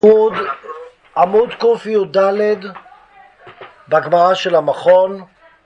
עמוד קי"ד בגמרא של המכון.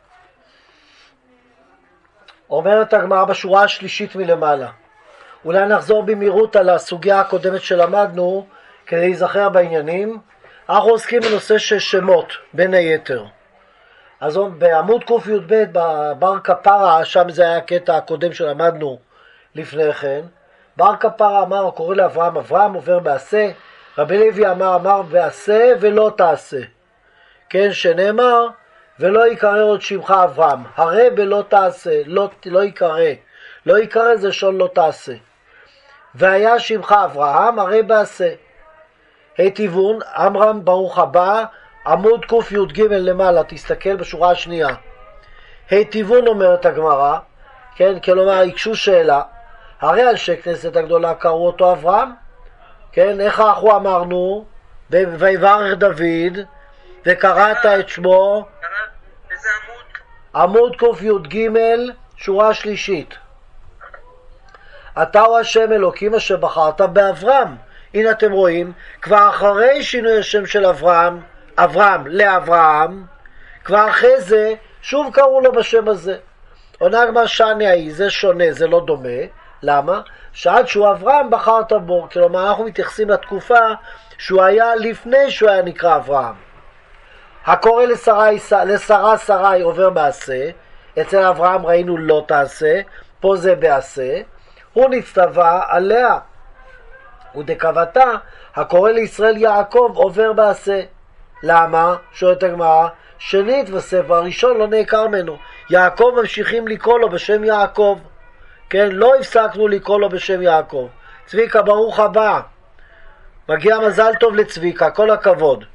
אומרת הגמרא בשורה השלישית מלמעלה. אולי נחזור במהירות על הסוגיה הקודמת שלמדנו כדי להיזכר בעניינים. אנחנו עוסקים בנושא של שמות בין היתר. אז בעמוד קי"ב בבר כפרה, שם זה היה הקטע הקודם שלמדנו לפני כן. בר כפרה אמר, קורא לאברהם, אברהם עובר בעשה. רבי לוי אמר ועשה ולא תעשה. כן, שנאמר ולא יקרא עוד שמך אברהם. הרי בלא תעשה, לא יקרא. לא יקרא זה שון לא תעשה. והיה שמך אברהם, הרי בעשה. היטיבון, אמרם ברוך הבא, עמוד קי"ג למעלה, תסתכל בשורה השנייה. היטיבון אומרת הגמרא, כן, כלומר יקשו שאלה, הרי על שכנסת הגדולה קראו אותו אברהם, כן, איך אנחנו אמרנו, ויברך דוד, וקראת את שמו, איזה עמוד? עמוד קי"ג, שורה שלישית. אתה הוא השם אלוקים אשר בחרת באברהם. הנה אתם רואים, כבר אחרי שינוי השם של אברהם לאברהם, כבר אחרי זה, שוב קראו לו בשם הזה. עונה גמרא שני ההיא, זה שונה, זה לא דומה. למה? שעד שהוא אברהם בחרת בו. כלומר, אנחנו מתייחסים לתקופה שהוא היה לפני שהוא היה נקרא אברהם. הקורא לשרה שרי עובר בעשה, אצל אברהם ראינו לא תעשה, פה זה בעשה, הוא נצטווה עליה. ודקבתה, הקורא לישראל יעקב עובר בעשה. למה? שואלת הגמרא, שנית בספר הראשון לא נעקר ממנו. יעקב ממשיכים לקרוא לו בשם יעקב. כן, לא הפסקנו לקרוא לו בשם יעקב. צביקה, ברוך הבא. מגיע מזל טוב לצביקה, כל הכבוד.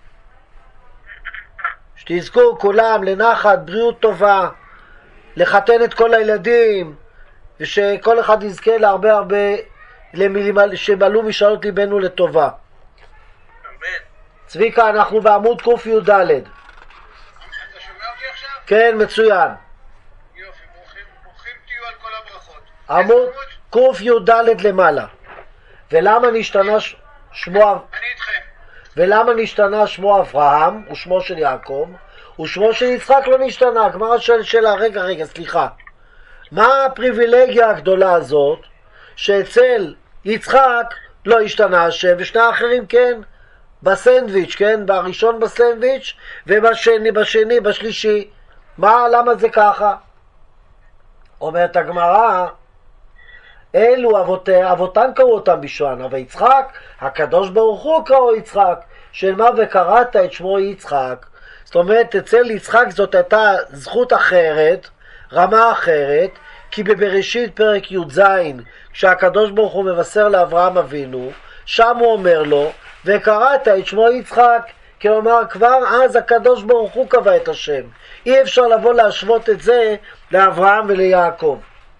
שתזכו כולם לנחת, בריאות טובה, לחתן את כל הילדים, ושכל אחד יזכה להרבה שמלאו משאלות ליבנו לטובה. אמן. צביקה, אנחנו בעמוד קי"ד. אתה שומע אותי עכשיו? כן, מצוין. יופי, ברוכים תהיו על כל הברכות. עמוד קי"ד למעלה. ולמה נשתנה שמו אני איתכם. ולמה נשתנה שמו אברהם ושמו של יעקב ושמו של יצחק לא נשתנה? הגמרא שאלה, רגע, סליחה. מה הפריבילגיה הגדולה הזאת שאצל יצחק לא השתנה השם ושני האחרים כן? בסנדוויץ', כן? בראשון בסנדוויץ' ובשני, בשלישי. למה זה ככה? אומרת הגמרא, אלו אבותן קראו אותם בשען, אבל יצחק, הקדוש ברוך הוא קראו יצחק, של מה וקראת את שמו יצחק. זאת אומרת, אצל יצחק זאת הייתה זכות אחרת, רמה אחרת, כי בבראשית פרק י"ז, כשהקדוש ברוך הוא מבשר לאברהם אבינו, שם הוא אומר לו, וקראת את שמו יצחק. כלומר, כבר אז הקדוש ברוך הוא קבע את השם. אי אפשר לבוא להשוות את זה לאברהם וליעקב.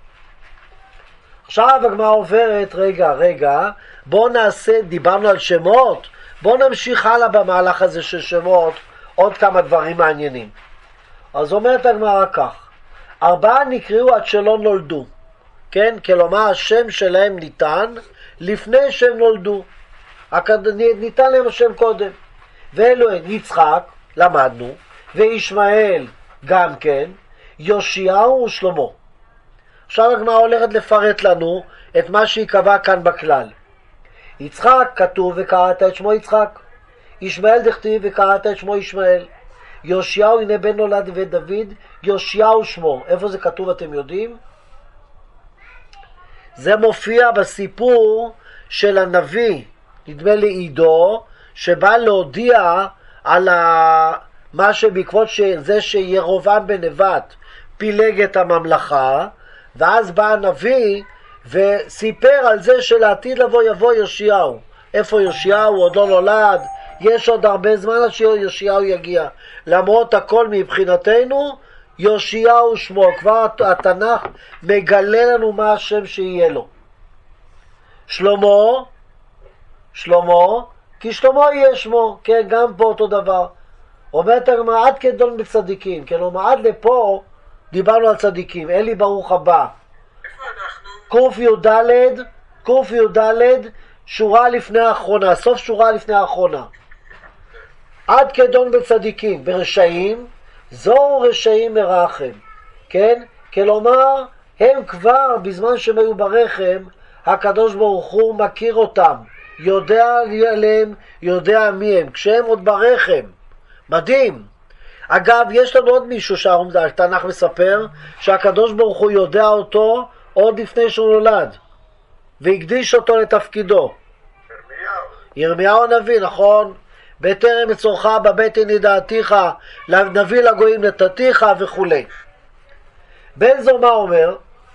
עכשיו הגמרא עוברת, רגע, בואו נעשה, דיברנו על שמות, בואו נמשיך הלאה במהלך הזה של שמות, עוד כמה דברים מעניינים. אז אומרת הגמרא כך, 4 נקראו עד שלא נולדו, כן? כלומר, השם שלהם ניתן לפני שהם נולדו, ניתן להם השם קודם. ואלו הם יצחק, למדנו, וישמעאל גם כן, יאשיהו ושלמה. עכשיו הגמרא הולכת לפרט לנו את מה שיקבע כאן בכלל. יצחק כתוב וקראת את שמו יצחק. ישמעאל דכתיב וקראת את שמו ישמעאל. יאשיהו הנה בן נולד לבית דוד, יאשיהו שמו. איפה זה כתוב אתם יודעים? זה מופיע בסיפור של הנביא, נדמה לי עידו, שבא להודיע על מה שבעקבות זה שירובעם בן נבט פילג את הממלכה, ואז בא הנביא וסיפר על זה שלעתיד לבוא יבוא יאשיהו. איפה יאשיהו? עוד לא נולד, יש עוד הרבה זמן עד שיאשיהו יגיע. למרות הכל מבחינתנו יאשיהו שמו. כבר התנ"ך מגלה לנו מה השם שיהיה לו. שלמה, כי שלמה יהיה שמו. כן, גם פה אותו דבר. אומרת הגמרא עד כדון בצדיקים. כלומר עד לפה דיברנו על צדיקים. אלי ברוך הבא. איפה אנחנו? קי"ד שורה לפני האחרונה, סוף שורה לפני האחרונה. עד כדון בצדיקים ורשעים, זו רשעים מרחם. כן? כלומר, הם כבר בזמן שהם היו ברחם, הקדוש ברוך הוא מכיר אותם, יודע עליהם, יודע מי הם, כשהם עוד ברחם. מדהים. אגב, יש לנו עוד מישהו שהתנ"ך מספר, שהקדוש ברוך הוא יודע אותו עוד לפני שהוא נולד, והקדיש אותו לתפקידו. ירמיהו הנביא, נכון? בטרם אצורך בבטן ידעתיך, נביא לגויים נתתיך וכו'. בן זומא אומר,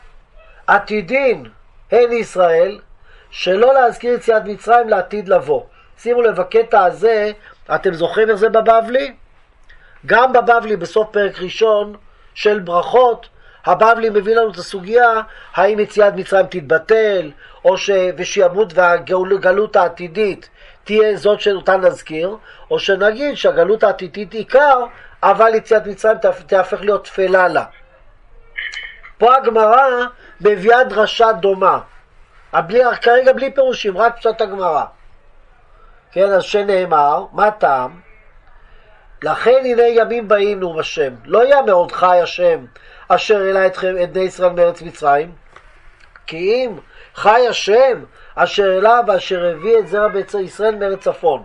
עתידין הן ישראל, שלא להזכיר יציאת מצרים לעתיד לבוא. שימו לב, הקטע הזה, אתם זוכרים איך זה בבבלי? גם בבבלי בסוף פרק ראשון של ברכות, הבבלי מביא לנו את הסוגיה, האם יציאת מצרים תתבטל, או ושימות והגלות העתידית תהיה זאת שאותה נזכיר, או שנגיד שהגלות העתידית עיקר, אבל יציאת מצרים תהפך להיות תפלה לה. פה הגמרא מביאה דרשה דומה, כרגע בלי פירושים, רק פשוט הגמרא. כן, אז שנאמר, מה טעם? לכן הנה ימים באים נאום השם, לא יאמר עוד חי השם אשר העלה אתכם את בני ישראל מארץ מצרים, כי אם חי השם אשר העלה ואשר הביא את זרע בית ישראל מארץ צפון.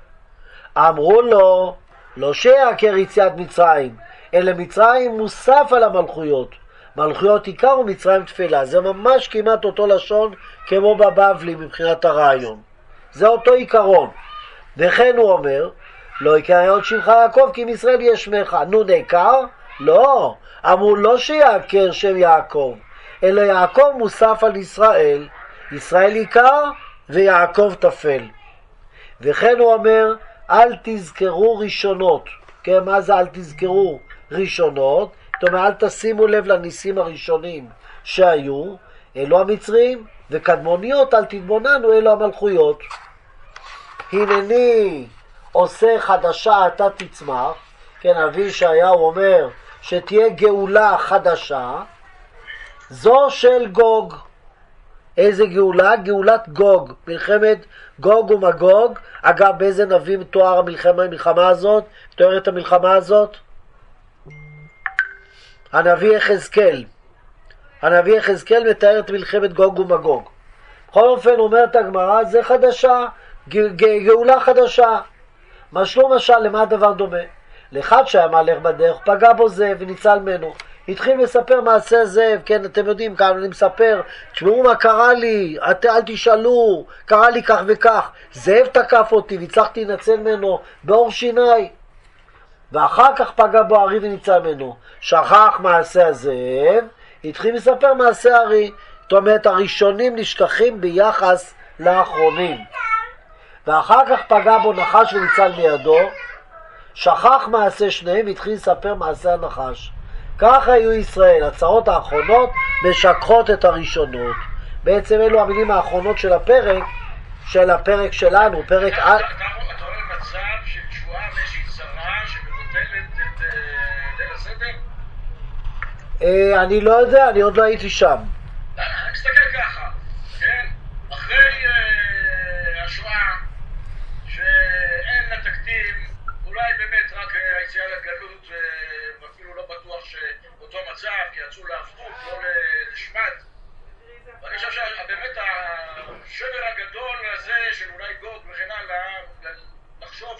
אמרו לו, לא שיעקר יציאת מצרים, אלא מצרים מוסף על המלכויות, מלכויות עיקר ומצרים תפלה. זה ממש כמעט אותו לשון כמו בבבלי מבחינת הרעיון, זה אותו עיקרון. וכן הוא אומר, לא יקרא עוד שמך יעקב כי מישראל יהיה שמך. נו, נעקר? לא. אמרו לא שיעקר שם יעקב, אלא יעקב מוסף על ישראל, ישראל עיקר ויעקב תפל. וכן הוא אומר, אל תזכרו ראשונות. כן, מה זה אל תזכרו ראשונות? זאת אומרת, אל תשימו לב לניסים הראשונים שהיו, אלו המצרים, וקדמוניות אל תתבוננו, אלו המלכויות. הנני עושה חדשה אתה תצמח. כן, אבי ישעיהו אומר שתהיה גאולה חדשה, זו של גוג. איזה גאולה? גאולת גוג, מלחמת גוג ומגוג. אגב, באיזה נביא מתואר המלחמה הזאת? מתואר את המלחמה הזאת? הנביא יחזקאל. הנביא יחזקאל מתאר את מלחמת גוג ומגוג. בכל אופן אומרת הגמרא, זה חדשה, גאולה חדשה. משלו משל, למה הדבר דומה? לאחד שהיה מהלך בדרך, פגע בו זאב וניצל ממנו. התחיל לספר מעשה זאב, כן, אתם יודעים כמה אני מספר, תשמעו מה קרה לי, אל תשאלו, קרה לי כך וכך, זאב תקף אותי והצלחתי לנצל ממנו באור שיני. ואחר כך פגע בו ארי וניצל ממנו. שכח מעשה הזאב, התחיל לספר מעשה ארי. זאת אומרת, הראשונים נשכחים ביחס לאחרונים. ואחר כך פגע בו נחש וניצל מידו, שכח מעשה שניהם והתחיל לספר מעשה הנחש. ככה היו ישראל, הצרות האחרונות משכחות את הראשונות. בעצם אלו המילים האחרונות של הפרק שלנו, פרק... אתה רואה מצב של תשועה ואיזושהי צרה שמבטלת את ליל הסדר? אני לא יודע, אני עוד לא הייתי שם. אני מסתכל ככה, כן? אחרי השואה שאין לה תקדים, אולי באמת רק היציאה לגלות, ואפילו לא בטוח שאותו מצב, כי יצאו לעבדות, לא לשמד. ואני חושב שבאמת השבר הגדול הזה של אולי גוג וכן הלאה, לחשוב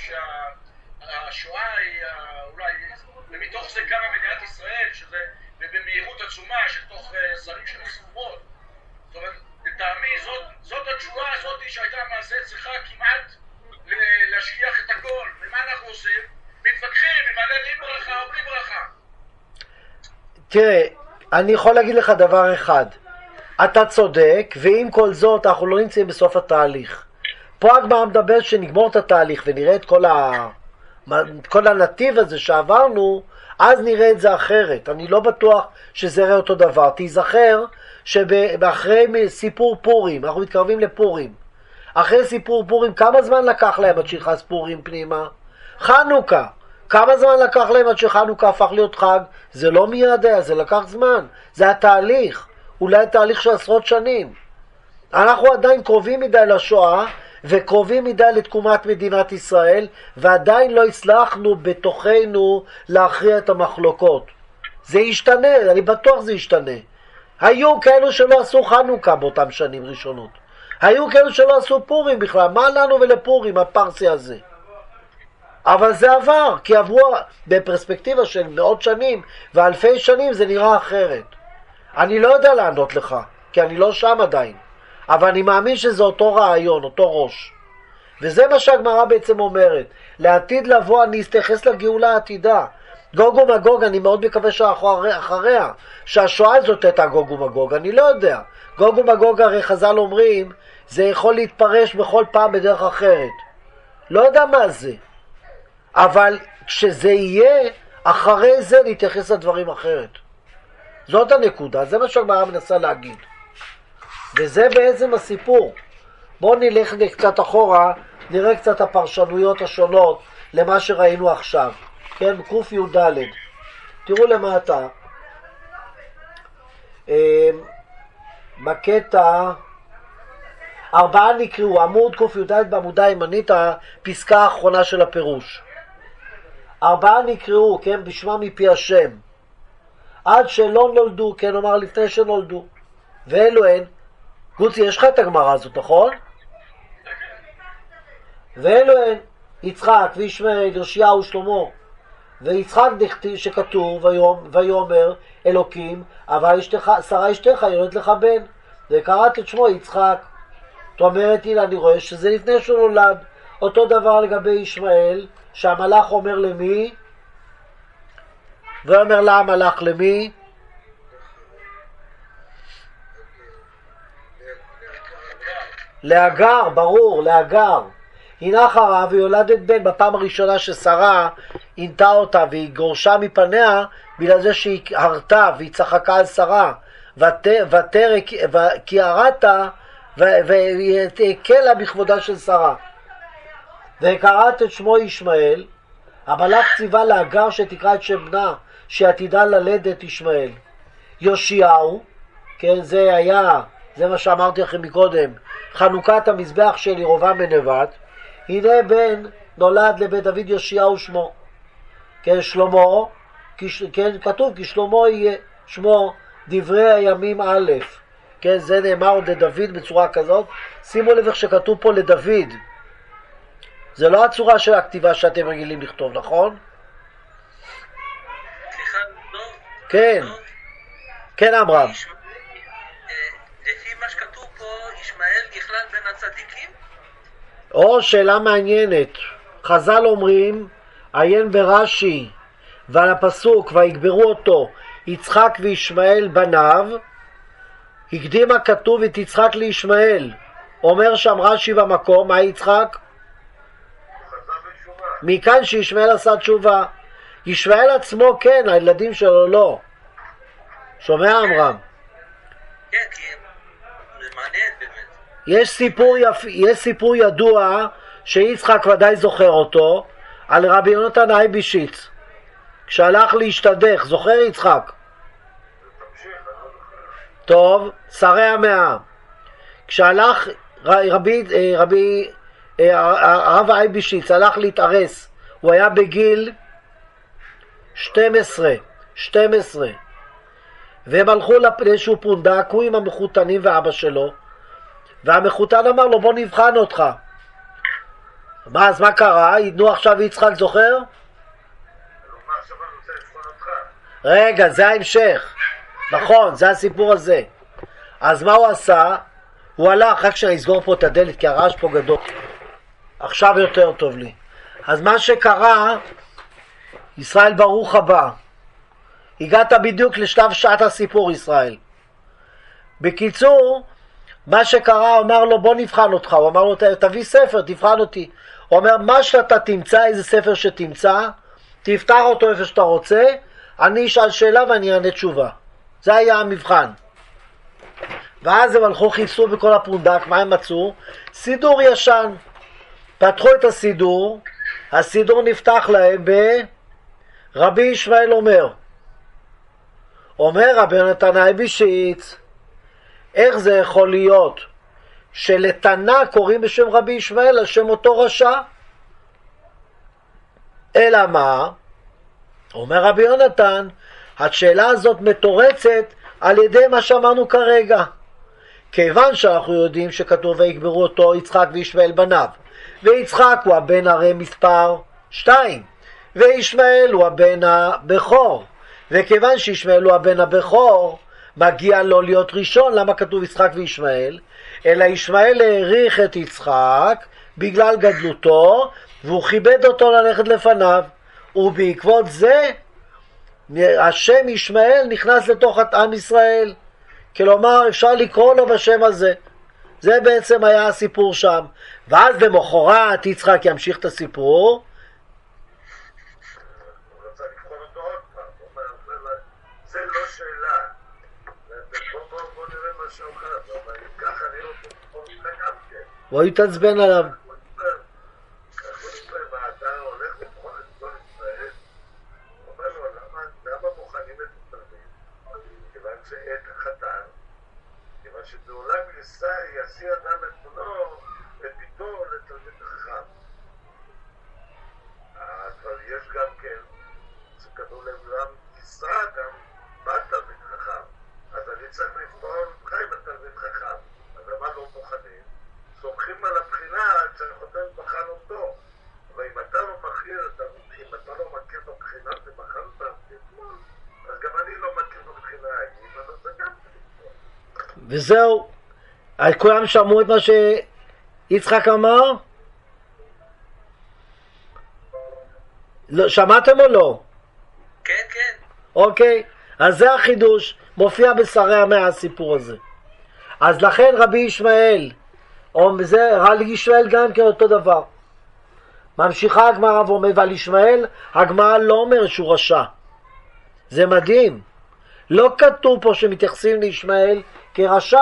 שהשואה היא אולי, ומתוך זה קמה מדינת ישראל, שזה במהירות עצומה של תוך שרים של ספורות. זאת אומרת, לטעמי זאת התשובה הזאת שהייתה מעשה צריכה כמעט להשכיח את הכל. ומה אנחנו עושים? מתווכחים אם עלה לי ברכה או בלי ברכה. תראה, אני יכול להגיד לך דבר אחד. אתה צודק, ועם כל זאת אנחנו לא נמצאים בסוף התהליך. פה הגמרא מדבר שנגמור את התהליך ונראה את כל הנתיב הזה שעברנו, אז נראה את זה אחרת. אני לא בטוח שזה יראה אותו דבר. תיזכר שאחרי סיפור פורים, אנחנו מתקרבים לפורים, אחרי סיפור פורים, כמה זמן לקח להם עד שנכנס פורים פנימה? חנוכה. כמה זמן לקח להם עד שחנוכה הפך להיות חג? זה לא מיד היה, זה לקח זמן. זה התהליך. אולי תהליך של עשרות שנים. אנחנו עדיין קרובים מדי לשואה, וקרובים מדי לתקומת מדינת ישראל, ועדיין לא הצלחנו בתוכנו להכריע את המחלוקות. זה ישתנה, אני בטוח זה ישתנה. היו כאלו שלא עשו חנוכה באותם שנים ראשונות. היו כאלו שלא עשו פורים בכלל. מה לנו ולפורים, הפרסי הזה? אבל זה עבר, כי עברו בפרספקטיבה של מאות שנים ואלפי שנים זה נראה אחרת. אני לא יודע לענות לך, כי אני לא שם עדיין. אבל אני מאמין שזה אותו רעיון, אותו ראש. וזה מה שהגמרא בעצם אומרת. לעתיד לבוא אני אתייחס לגאולה העתידה. גוג ומגוג, אני מאוד מקווה שאחריה, שהשואה הזאת הייתה גוג ומגוג, אני לא יודע. גוג ומגוג הרי חז"ל אומרים, זה יכול להתפרש בכל פעם בדרך אחרת. לא יודע מה זה. אבל כשזה יהיה, אחרי זה להתייחס לדברים אחרת. זאת הנקודה, זה מה שהגמרא מנסה להגיד. וזה בעצם הסיפור. בואו נלך קצת אחורה, נראה קצת הפרשנויות השונות למה שראינו עכשיו. כן, קוף י"ד. תראו למטה. בקטע 4 נקראו, עמוד קוף י"ד בעמודה הימנית, הפסקה האחרונה של הפירוש. 4 נקראו, כן, בשמם מפי השם. עד שלא נולדו, כן, אומר לפני שנולדו. ואלו הן. גוצי, יש לך את הגמרא הזאת, נכון? ואלו הן, יצחק וישמעאל, יאשיהו ושלמה. ויצחק שכתוב, ויאמר אלוקים, אבל שרה אשתך יולדת לך בן. וקראת את שמו יצחק. זאת אומרת, הנה אני רואה שזה לפני שהוא נולד. אותו דבר לגבי ישמעאל, שהמלאך אומר למי? ואומר לה המלאך למי? להגר, ברור, להגר. הנה אחריו ויולדת בן בפעם הראשונה ששרה עינתה אותה והיא גורשה מפניה בגלל זה שהיא הרתה והיא צחקה על שרה כי הרתה והיא הקלה בכבודה של שרה. וקראת את שמו ישמעאל, המלאך ציווה להגר שתקרא את שם בנה שעתידה ללדת ישמעאל. יאשיהו, כן, זה מה שאמרתי לכם מקודם, חנוכת המזבח של ירבעם בן נבט. הנה בן נולד לבית דוד יאשיהו שמו. כן, שלמה, כן, כתוב כי שלמה יהיה שמו דברי הימים א'. כן, זה נאמר עוד לדוד בצורה כזאת. שימו לב איך שכתוב פה לדוד. זה לא הצורה של הכתיבה שאתם רגילים לכתוב, נכון? סליחה, לא. כן. כן, אמרם. לפי מה שכתוב פה, ישמעאל נכלל בין הצדיקים? או, שאלה מעניינת. חז"ל אומרים, עיין ברש"י, ועל הפסוק, ויגברו אותו, יצחק וישמעאל בניו, הקדים הכתוב את יצחק לישמעאל. אומר שם רש"י במקום, מה יצחק? מכאן שישמעאל עשה תשובה. ישמעאל עצמו כן, הילדים שלו לא. שומע אמרם? כן, כי זה מעניין באמת. יש סיפור ידוע שיצחק ודאי זוכר אותו, על רבי יונתן אייבישיץ כשהלך להשתדך. זוכר יצחק? טוב, שרי המאה. כשהלך הרב אייבישיץ הלך להתארס, הוא היה בגיל 12, והם הלכו לאיזשהו פונדק, הוא עם המחותנים ואבא שלו, והמחותן אמר לו בוא נבחן אותך. אז מה קרה? נו עכשיו יצחק זוכר? רגע, זה ההמשך. נכון, זה הסיפור הזה. אז מה הוא עשה? הוא הלך, רק שנסגור פה את הדלת כי הרעש פה גדול. עכשיו יותר טוב לי. אז מה שקרה, ישראל ברוך הבא. הגעת בדיוק לשלב שעת הסיפור ישראל. בקיצור, מה שקרה, הוא אמר לו בוא נבחן אותך. הוא אמר לו תביא ספר, תבחן אותי. הוא אומר מה שאתה תמצא, איזה ספר שתמצא, תפתח אותו איפה שאתה רוצה, אני אשאל שאלה ואני אענה תשובה. זה היה המבחן. ואז הם הלכו חיפשו בכל הפונדק, מה הם מצאו? סידור ישן. פתחו את הסידור, הסידור נפתח להם ברבי ישמעאל אומר רבי יונתן אייבישיץ, איך זה יכול להיות שלתנא קוראים בשם רבי ישמעאל על שם אותו רשע. אלא מה? אומר רבי יונתן, השאלה הזאת מתורצת על ידי מה שאמרנו כרגע. כיוון שאנחנו יודעים שכתוב ויקברו אותו יצחק וישמעאל בניו, ויצחק הוא הבן הרי מספר 2, וישמעאל הוא הבן הבכור, וכיוון שישמעאל הוא הבן הבכור, מגיע לו להיות ראשון. למה כתוב יצחק וישמעאל? אלא ישמעאל העריך את יצחק בגלל גדלותו, והוא כיבד אותו ללכת לפניו, ובעקבות זה השם ישמעאל נכנס לתוך עם ישראל. כלומר אפשר לקרוא לו בשם הזה. זה בעצם היה הסיפור שם. ואז למחרת יצחק ימשיך את הסיפור. זה לא שאלה. בוא נראה מה שאומר, אבל ככה אני לא גם כן. בוא יתעצבן עליו. אתה הולך לבחון את כל ישראל, אומר לו, למה מוכנים את התלמיד? כיוון שאת החתן, כיוון שבעולם ישיא אדם את בנו וביתו לתלמיד חכם. אבל יש גם כן, שכתוב לעולם יישא גם בת תלמיד חכם. אז אני צריך לבחור חיים בתלמיד חכם. אז למה לא מוכנים? סומכים על הבחינה שהחותן בחן אותו. ואם אתה לא מכיר, אם אתה לא מכיר את הבחינה שבחנת אתמול, אז גם אני לא מכיר את הבחינה ההיא, אבל זה גם וזהו. כולם שמעו את מה שיצחק אמר? שמעתם או לא? כן, כן. אוקיי, אז זה החידוש, מופיע בשרי המאה הסיפור הזה. אז לכן רבי ישמעאל, או זה רבי ישמעאל גם כן אותו דבר. ממשיכה הגמרא ואומרת, ועל ישמעאל הגמרא לא אומר שהוא רשע. זה מדהים. לא כתוב פה שמתייחסים לישמעאל כרשע.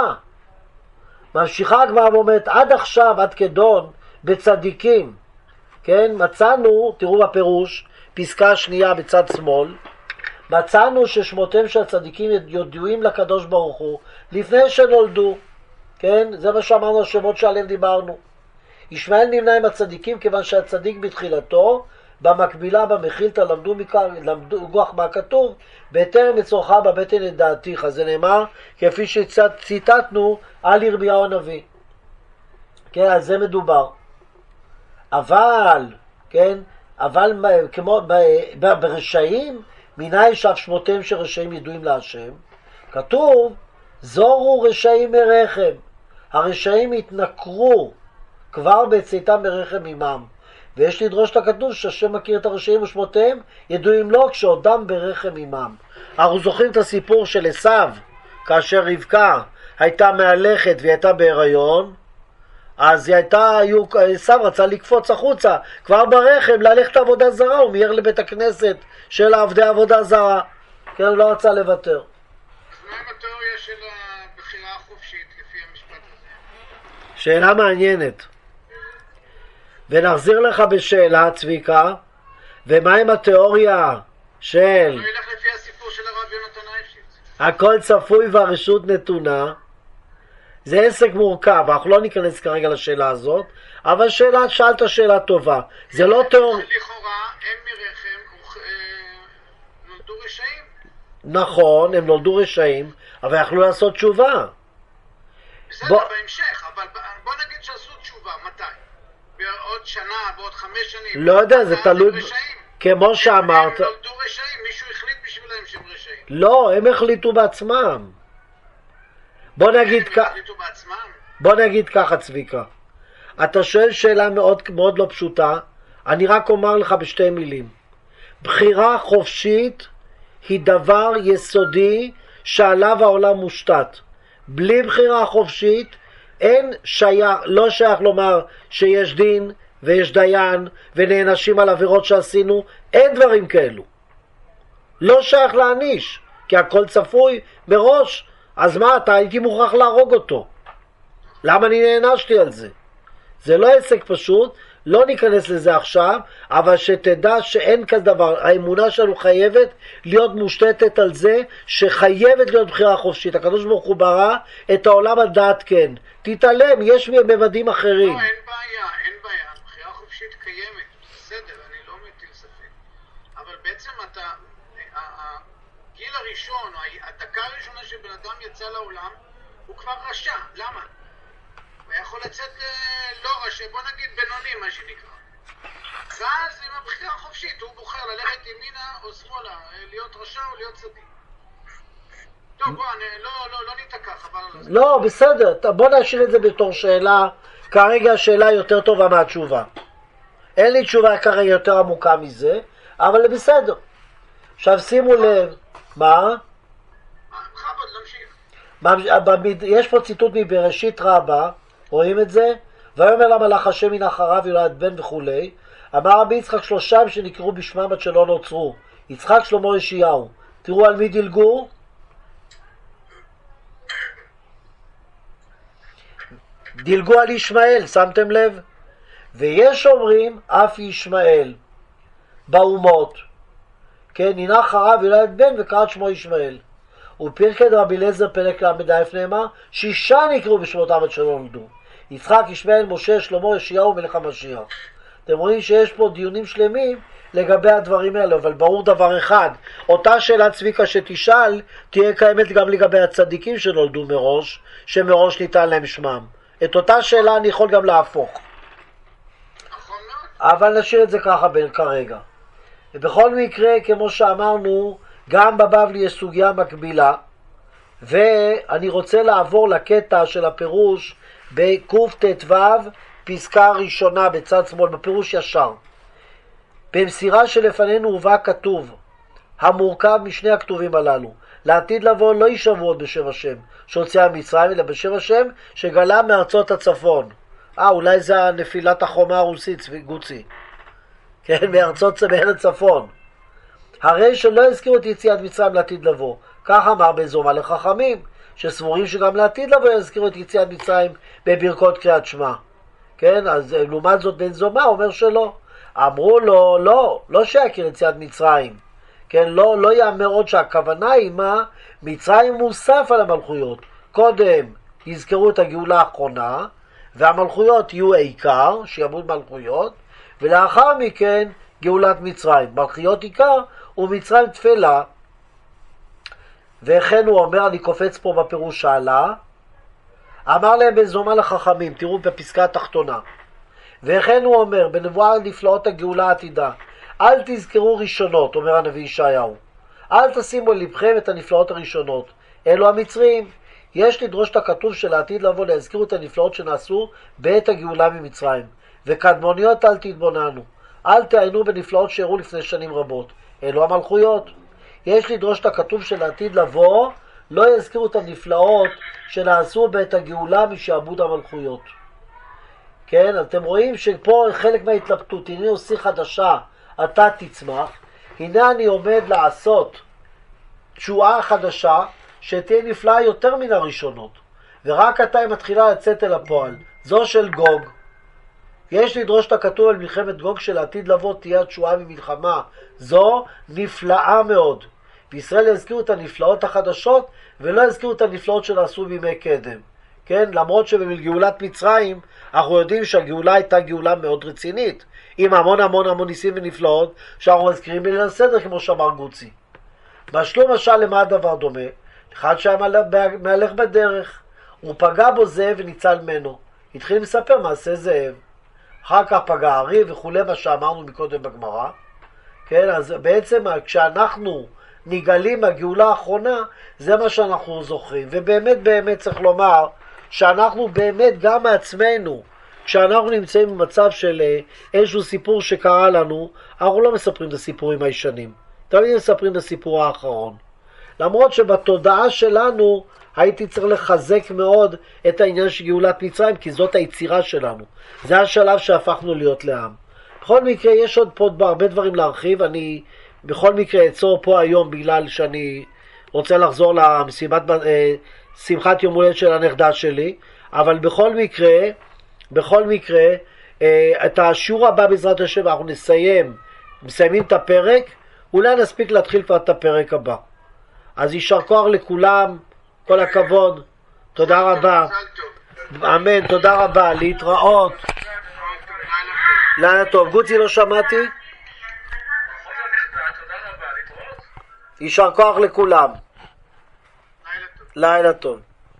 ממשיכה הגמרא ואומרת, עד עכשיו, עד כדון, בצדיקים, כן, מצאנו, תראו בפירוש, פסקה שנייה בצד שמאל, מצאנו ששמותיהם של הצדיקים ידועים לקדוש ברוך הוא לפני שנולדו, כן, זה מה שאמרנו השמות שעליהם דיברנו. ישמעאל נמנה עם הצדיקים כיוון שהצדיק בתחילתו, במקבילה במחילתא למדו גוח מה כתוב, בטרם מצורך בבטן את דעתיך. אז זה נאמר כפי שציטטנו על ירמיהו הנביא. כן, על זה מדובר. אבל, כן, אבל כמו ברשעים, מנין שאף שמותיהם של רשעים ידועים להשם, כתוב, זורו רשעים מרחם. הרשעים התנכרו כבר בצאתם מרחם עמם. ויש לדרוש את הכתוב שהשם מכיר את הרשעים ושמותיהם ידועים לו כשעודם ברחם עמם. אנחנו זוכרים את הסיפור של עשיו, כאשר רבקה הייתה מהלכת והיא הייתה בהיריון, אז עשיו רצה לקפוץ החוצה כבר ברחם ללכת עבודה זרה, הוא מיהר לבית הכנסת של עבדי עבודה זרה, כן, הוא לא רצה לוותר. אז מה עם התיאוריה של הבחירה החופשית לפי המשפט הזה? שאלה מעניינת. ונחזיר לך בשאלה, צביקה, ומה עם התיאוריה של הוא ילך לפי הסיפור של הרב יונתן אייבשיץ. הכל צפוי והרשות נתונה. זה עסק מורכב, אנחנו לא ניכנס כרגע לשאלה הזאת, אבל שאלת שאלה טובה. זה לא תיאוריה. לכאורה הם מרחם נולדו רשעים. נכון, הם נולדו רשעים, אבל יכלו לעשות תשובה. בסדר, בהמשך, אבל בוא נגיד שעשו תשובה, מתי? בעוד שנה, בעוד 5 שנים. לא יודע, זה תלוי, כמו שאמרת. הם נולדו רשעים, מישהו החליט בשבילם שהם רשעים. לא, הם החליטו בעצמם. בוא נגיד ככה, צביקה. אתה שואל שאלה מאוד, מאוד לא פשוטה, אני רק אומר לך בשתי מילים. בחירה חופשית היא דבר יסודי שעליו העולם מושתת. בלי בחירה חופשית לא שייך לומר שיש דין ויש דיין ונענשים על עבירות שעשינו, אין דברים כאלו. לא שייך להעניש, כי הכל צפוי מראש. אז מה, אתה הייתי מוכרח להרוג אותו. למה אני נענשתי על זה? זה לא עסק פשוט, לא ניכנס לזה עכשיו, אבל שתדע שאין כזה דבר. האמונה שלנו חייבת להיות מושתתת על זה שחייבת להיות בחירה חופשית. הקדוש ברוך הוא ברא את העולם על דעת כן. תתעלם, יש ממדים אחרים. לא, אין בעיה. בחירה חופשית קיימת. בסדר, אני לא מטיל ספק. אבל בעצם הגיל הראשון, או הדקה הראשונה שבן אדם יצא לעולם, הוא כבר רשע. למה? הוא יכול לצאת לא רשע, בוא נגיד בינוני מה שנקרא. ואז עם הבחירה החופשית הוא בוחר ללכת ימינה או שמאלה, להיות רשע או להיות צדיק. טוב, בוא, לא ניתקע, חבל על זה. לא, בסדר, בוא נשאיר את זה בתור שאלה. כרגע השאלה יותר טובה מהתשובה. אין לי תשובה כרגע יותר עמוקה מזה, אבל בסדר. עכשיו שימו לב, מה? חבוד, נמשיך. יש פה ציטוט מבראשית רבה, רואים את זה? ויאמר למלאך השם מן אחריו יולד בן וכולי. אמר רבי יצחק שלושה שנקראו בשמם עד שלא נוצרו, יצחק שלמה ישעיהו. תראו על מי דילגו? דילגו על ישמעאל, שמתם לב? ויש אומרים אף ישמעאל באומות, כן, הנה אחריו יולד בן וקרא שמו ישמעאל. ופרקי רבי אליעזר פרק ל"א נאמר 6 נקראו בשמותם עד שלא נולדו, יצחק, ישמעאל, משה, שלמה, ישעיהו מלך המשיח. אתם רואים שיש פה דיונים שלמים לגבי הדברים האלה, אבל ברור דבר אחד, אותה שאלה צביקה שתשאל תהיה קיימת גם לגבי הצדיקים שנולדו מראש, שמראש ניתן להם שמם. את אותה שאלה אני יכול גם להפוך, אבל נשאיר את זה ככה בין כרגע. ובכל מקרה, כמו שאמרנו, גם בבבלי יש סוגיה מקבילה, ואני רוצה לעבור לקטע של הפירוש בקט"ו פסקה ראשונה בצד שמאל, בפירוש ישר. במסירה שלפנינו הובא כתוב, המורכב משני הכתובים הללו, לעתיד לבוא לא יישבו עוד בשם השם שהוציאה ממצרים, אלא בשם השם שגלה מארצות הצפון. אולי זה הנפילת החומה הרוסית, גוצי, כן, מארצות צפון. הרי שלא הזכירו את יציאת מצרים לעתיד לבוא. כך אמר בן זומא לחכמים, שסבורים שגם לעתיד לבוא יזכירו את יציאת מצרים בברכות קריאת שמע. כן, אז לעומת זאת בן זומא אומר שלא. אמרו לו, לא שיכיר יציאת מצרים. כן, לא יאמר עוד שהכוונה היא מה? מצרים מוסף על המלכויות. קודם יזכרו את הגאולה האחרונה, והמלכויות יהיו העיקר, שיעמוד מלכויות, ולאחר מכן גאולת מצרים. מלכויות עיקר ומצרים תפלה. וכן הוא אומר, אני קופץ פה בפירוש שעלה, אמר להם בן זומא לחכמים, תראו בפסקה התחתונה, וכן הוא אומר, בנבואה נפלאות הגאולה העתידה, אל תזכרו ראשונות, אומר הנביא ישעיהו, אל תשימו לבכם את הנפלאות הראשונות, אלו המצרים. יש לדרוש את הכתוב של העתיד לבוא להזכירו את הנפלאות שנעשו בעת הגאולה ממצרים, וקדמוניות אל תתבוננו, אל תעיינו בנפלאות שהראו לפני שנים רבות, אלו המלכויות. יש לדרוש את הכתוב של העתיד לבוא, לא יזכירו את הנפלאות שנעשו בעת הגאולה משעבוד המלכויות. כן, אתם רואים שפה חלק מההתלבטות, הנה עושי חדשה, אתה תצמח, הנה אני עומד לעשות תשועה חדשה, שתהיה נפלאה יותר מן הראשונות, ורק אתה היא מתחילה לצאת אל הפועל, זו של גוג. יש לדרוש את הכתוב על מלחמת גוג של העתיד לבוא תהיה התשועה ממלחמה, זו נפלאה מאוד. בישראל יזכירו את הנפלאות החדשות, ולא יזכירו את הנפלאות שנעשו בימי קדם. כן, למרות שבגאולת מצרים, אנחנו יודעים שהגאולה הייתה גאולה מאוד רצינית, עם המון ניסים ונפלאות, שאנחנו מזכירים בליל הסדר, כמו שאמר גוצי. בשלום משל למה הדבר דומה? אחד שהיה מהלך בדרך, הוא פגע בו זאב וניצל ממנו. התחיל לספר מעשה זאב. אחר כך פגע ארי וכולי, מה שאמרנו מקודם בגמרא. כן, אז בעצם כשאנחנו נגלים הגאולה האחרונה, זה מה שאנחנו זוכרים. ובאמת צריך לומר שאנחנו באמת גם מעצמנו, כשאנחנו נמצאים במצב של איזשהו סיפור שקרה לנו, אנחנו לא מספרים את הסיפורים הישנים. תמיד מספרים את הסיפור האחרון. למרות שבתודעה שלנו הייתי צריך לחזק מאוד את העניין של גאולת מצרים, כי זאת היצירה שלנו. זה השלב שהפכנו להיות לעם. בכל מקרה, יש עוד פה הרבה דברים להרחיב. אני בכל מקרה אעצור פה היום, בגלל שאני רוצה לחזור לשמחת יום הולדת של הנכדה שלי. אבל בכל מקרה, את השיעור הבא בעזרת השם אנחנו מסיימים את הפרק, אולי נספיק להתחיל כבר את הפרק הבא. אז יישר כוח לכולם, כל הכבוד, תודה רבה, אמן, תודה רבה, להתראות, לילה טוב. גוצי לא שמעתי, יישר כוח לכולם, לילה טוב.